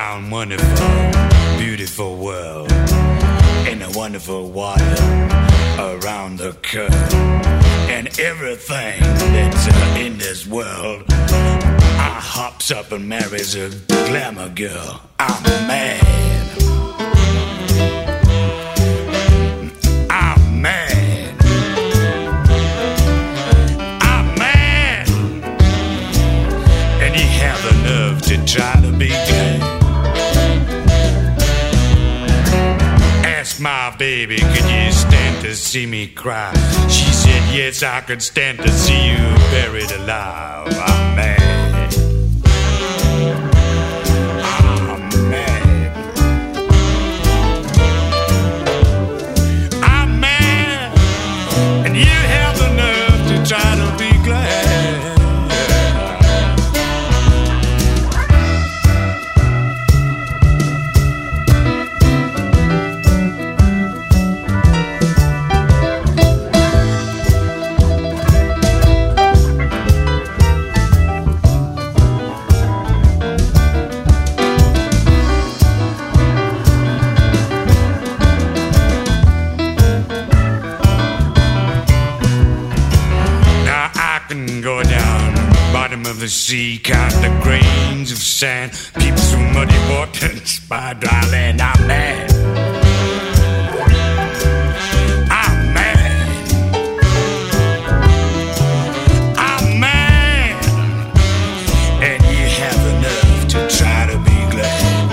round, wonderful, beautiful world, in a wonderful water around the curve, and everything that's in this world, I hops up and marries a glamour girl. I'm mad. I'm mad. I'm mad. And you have the nerve to try to be glad. Ask my baby, could you stand to see me cry? She said, yes, I could stand to see you buried alive. I'm mad. Try to be glad. Go down bottom of the sea, count the grains of sand, peep through muddy waters by dry land. I'm mad. I'm mad. I'm mad. And you have the nerve to try to be glad.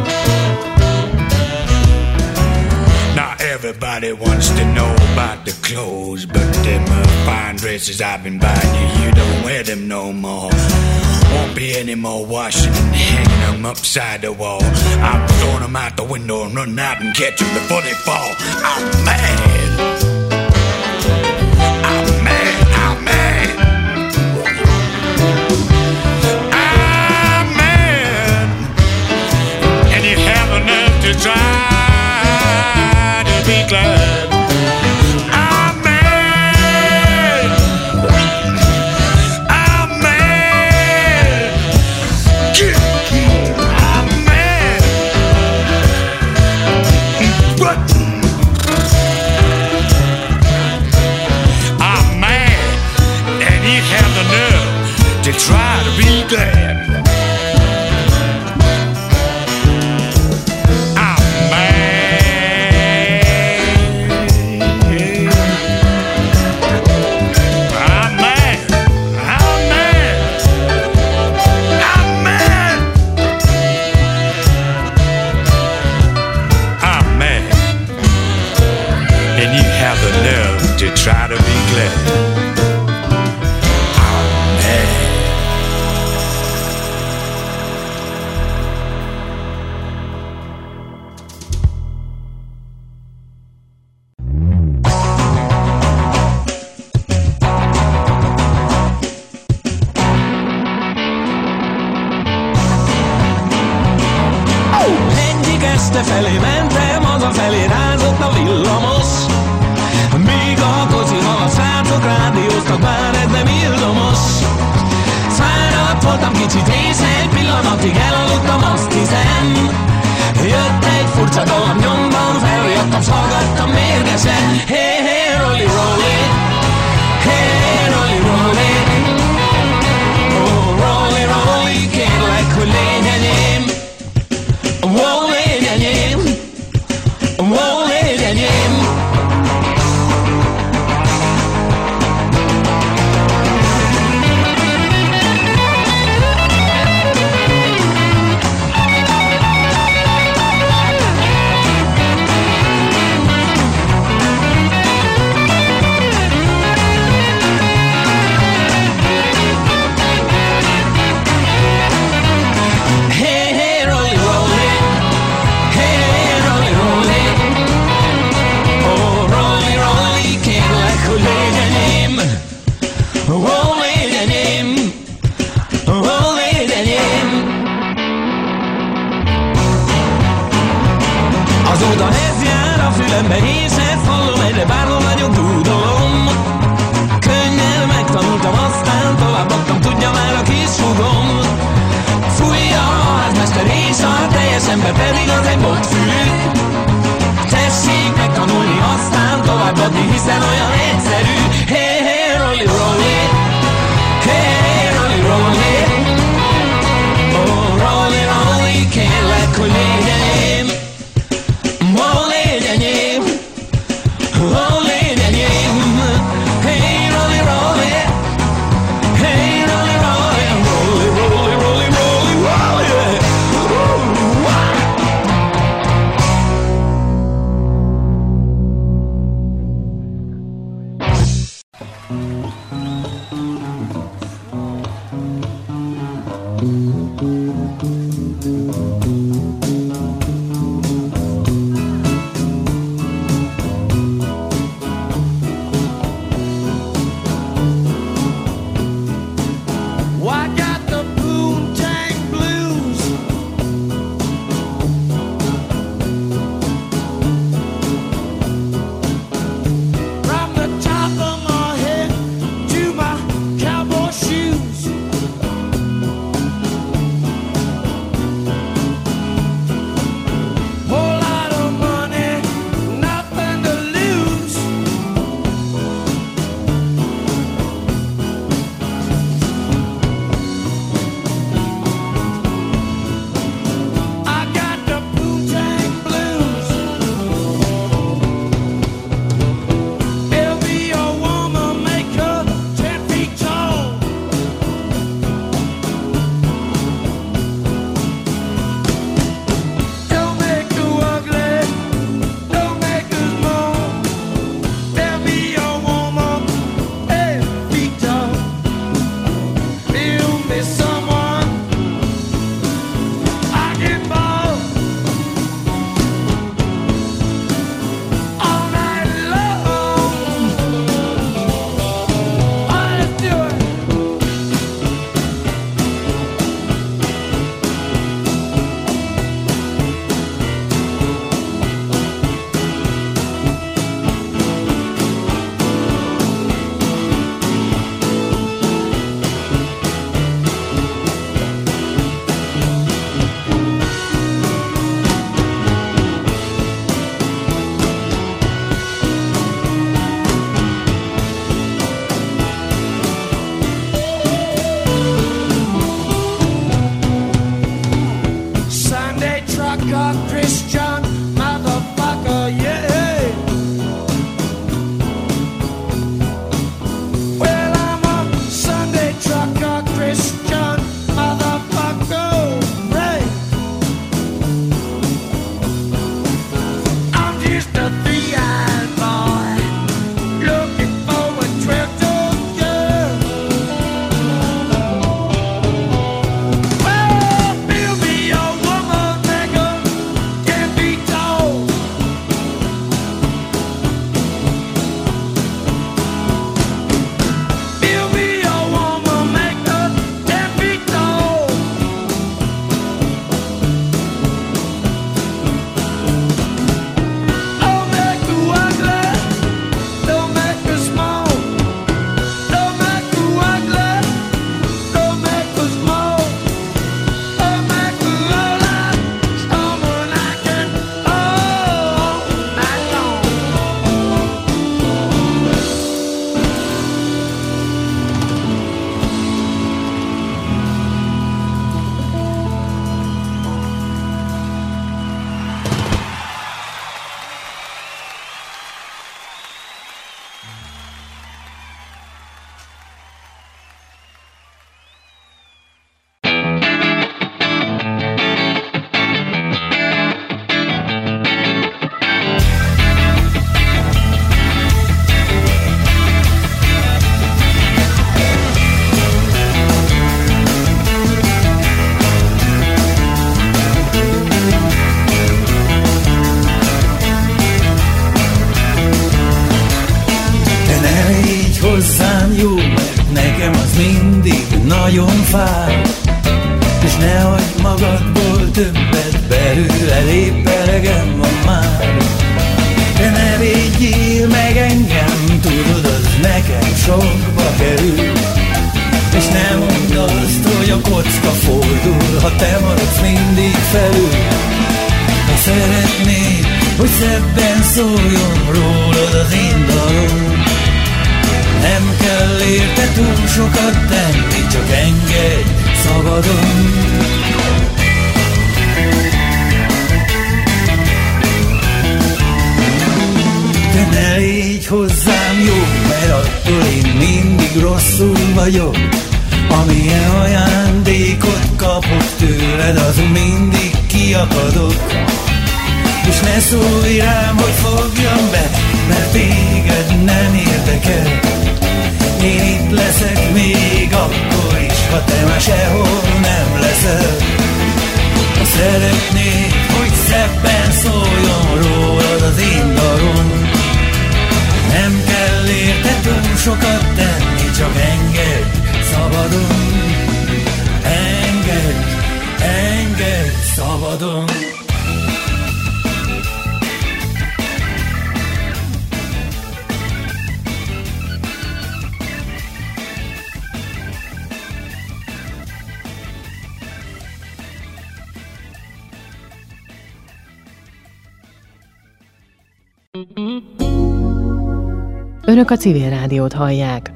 Now everybody wants to know about the clothes, but them fine dresses I've been buying you, you don't wear them no more. Won't be any more washing and hanging them upside the wall. I'm throwing them out the window and running out and catch them before they fall. I'm mad. I'm mad. I'm mad. I'm mad. And you have enough to try to be glad. To try to be glad. I'm mad. I'm mad. I'm mad. I'm mad. I'm mad. And you have the nerve to try to be glad. Felé mentem, hazafelé rázott a villamos. Míg a kocsival a srácok rádióztak, bár ez nem illdomos. Száradt voltam kicsit, és egy pillanatig elaludtam, azt hiszem. Jött egy furcsa dolog, nyomban felriadtam, s hallgattam mérgesen. Hey, hey, rolli, rolli. Hey, hey, rolli, rolli. Oh, rolli, rolli, kérlek, hogy légy enyém. Oh, légy enyém. Oh, légy enyém. Azóta ez jár a fülembe, és ezt hallom, egyre bárhol vagyok, dúdolom. Könnyen megtanultam, aztán továbbadtam, tudja már a kis húgom. Fújja a házmester és a tej fele pedig az egy bokfülű. Tessék megtanulni, aztán továbbadni, hiszen olyan egyszerű. Hey, hey, rolli, rolli. Hey, hey, rolli, rolli. Oh, rolli, rolli, kérlek, hogy légy enyém. Oh, légy enyém. Oh, légy enyém. Hey, rolli, rolli. Hey, rolli, rolli. Rolli, rolli, rolli, rolli, rolli. nagyon fáj, és ne hagyd magadból többet, belőle épp elegem van már. De ne védjél meg engem, tudod, az nekem sokba kerül. És ne mondd azt, hogy a kocka fordul, ha te maradsz mindig felül. szeretnék, hogy szebben szóljon rólad az én dalom. Nem kell érte túl sokat tenni, csak engedj szabadon. De ne légy hozzám jó, mert attól én mindig rosszul vagyok. Amilyen ajándékot kapok tőled, azon mindig kiakadok. És ne szólj rám, hogy fogjam be, mert téged nem érdekel. Én itt leszek még akkor is, ha te már sehol nem leszel. Ha szeretnéd, hogy szebben szóljon rólad az én dalom, nem kell érte túl sokat tenni, csak engedj szabadon. Engedj, engedj szabadon. Önök a Civil Rádiót hallják.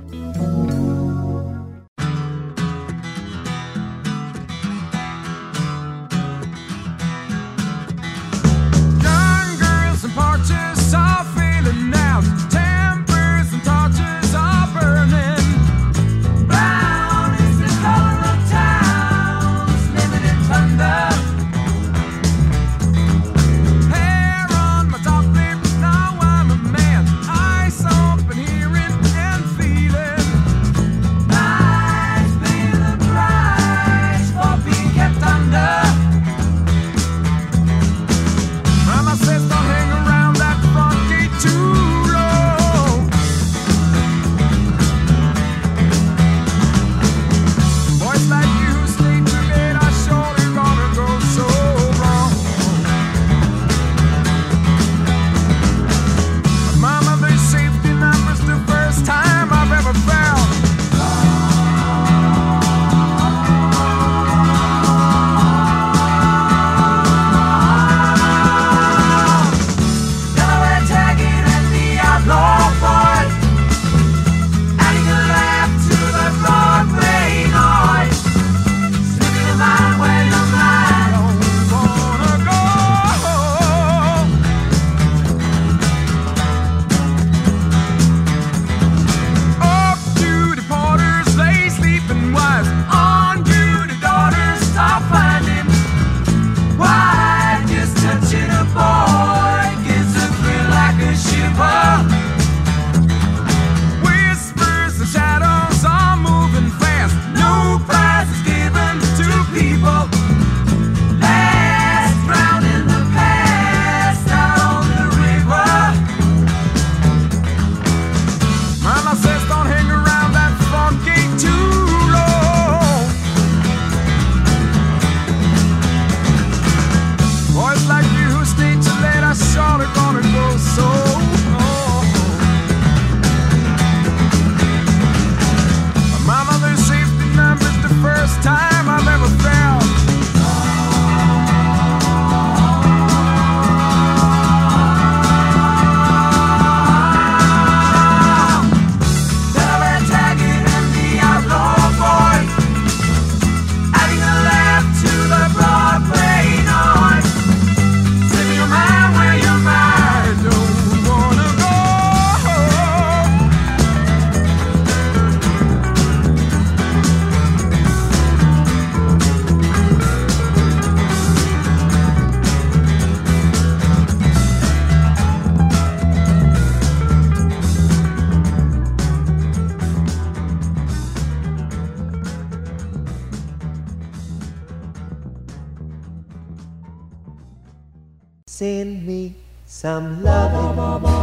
Send me some loving.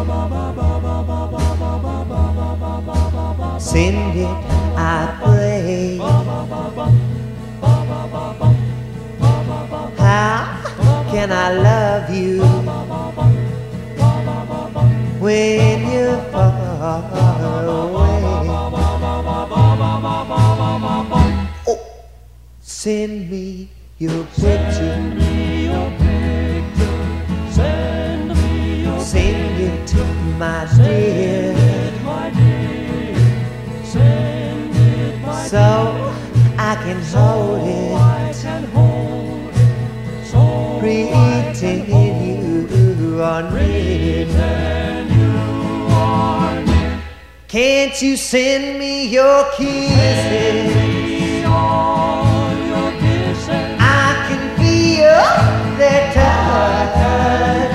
Send it, I pray. How can I love you when you're far away? Oh, send me your picture. Send me your picture. it, my dear. So I can hold it. Pretend you are near. Can't you send me your kisses? I can feel their touch.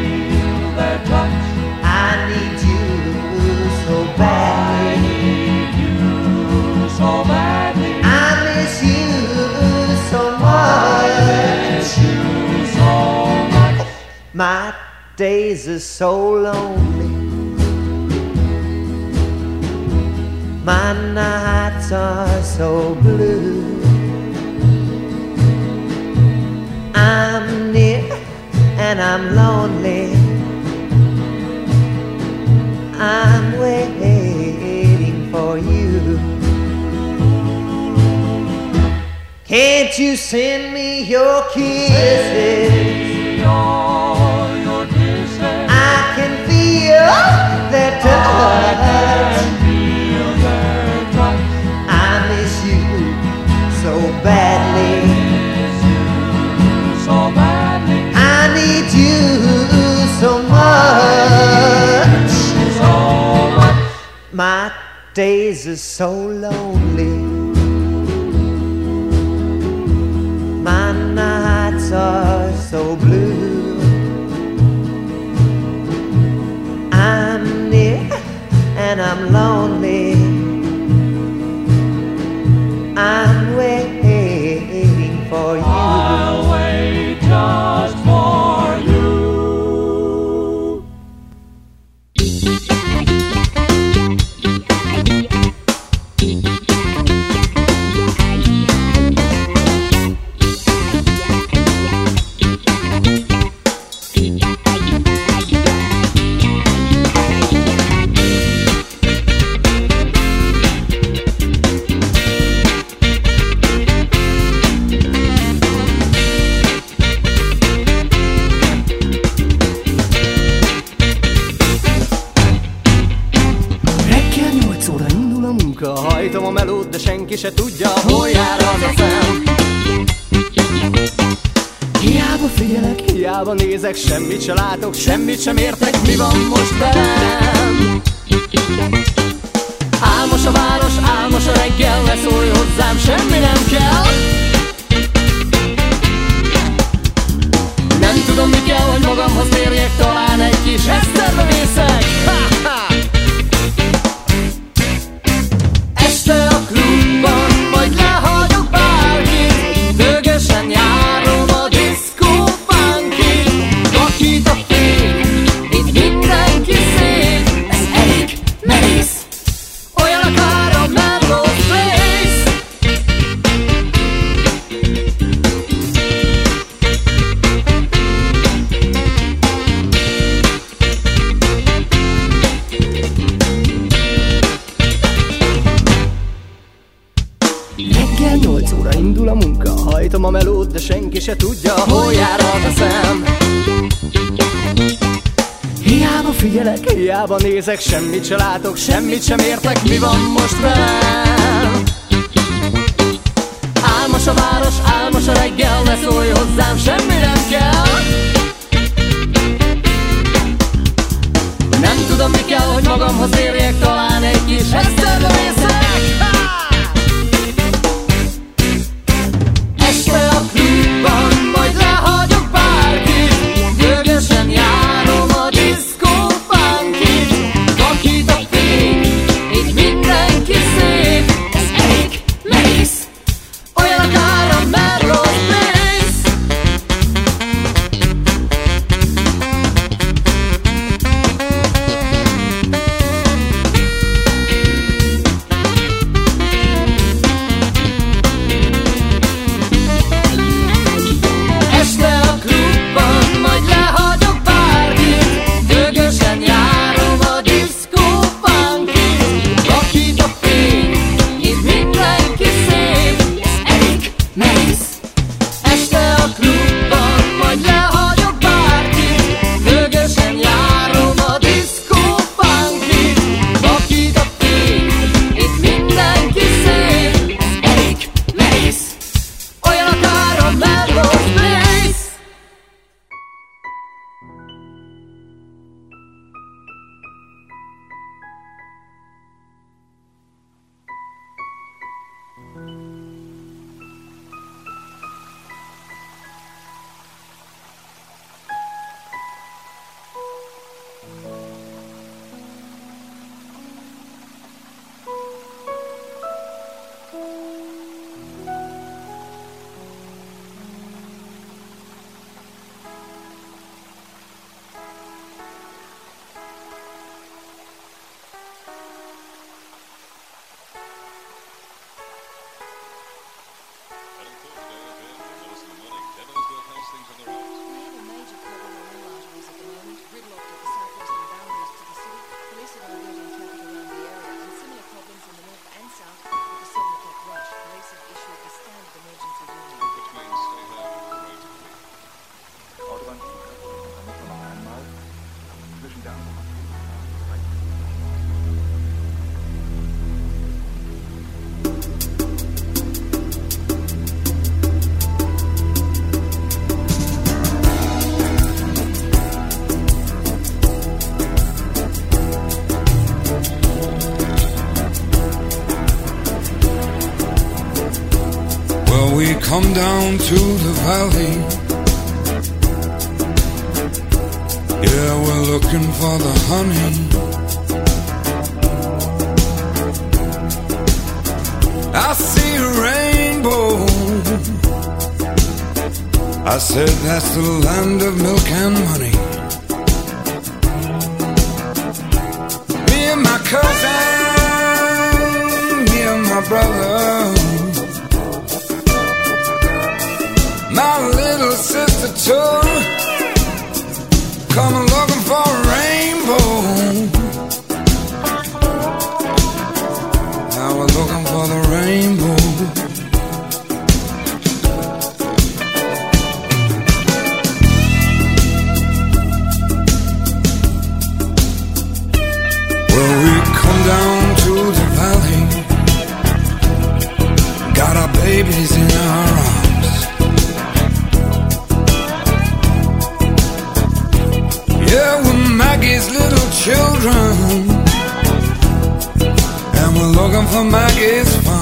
I need you so badly. I miss you so much. My days are so lonely. My nights are so blue. I'm near and I'm lonely. I'm waiting for you. Can't you send me your kisses? I can feel their touch. I miss you so badly. I need you so much. My days are so lonely. My nights are so blue. I'm near and I'm lonely. I'm waiting for you. I'll wait just for you. Hajtom a melót, de senki se tudja, hol jár az a szem. Hiába figyelek, hiába nézek, semmit se látok, semmit sem értek, mi van most velem. Álmos a város, álmos a reggel, ne szólj hozzám, semmi nem kell. Nem tudom mi kell, hogy magamhoz térjek, talán egy kis eszterbe vészek. Este a klubban, majd lehagyok bárkit, dögösen járom a diszkó funkit. Vakít a fény, itt mindenki szép, ez elég merész, olyan akár a Melrose Place. Reggel 8 óra indul a munka, hajtom a melót, de senki se tudja, hol jár az a szem. Hiába figyelek, hiába nézek, semmit se látok, semmit sem értek, mi van most velem. Álmos a város, álmos a reggel, ne szólj hozzám, semmi nem kell. Nem tudom mi kell, hogy magamhoz érjek, talán egy kis eszterbe vészek. Este a klubban, majd lehagyok bárkit, dögösen járom a diszkó funkit. Vakít a fény, itt mindenki szép, ez elég merész, olyan akár a Melrose Place. Come down to the valley. Yeah, we're looking for the honey. I see a rainbow. I said that's the land of milk and honey. Me and my cousin, me and my brother, my little sister too, coming looking for a rainbow. Now we're looking for the rainbow. Well, we come down to the valley, got our babies in our arms. Yeah, we're Maggie's little children, and we're looking for Maggie's farm.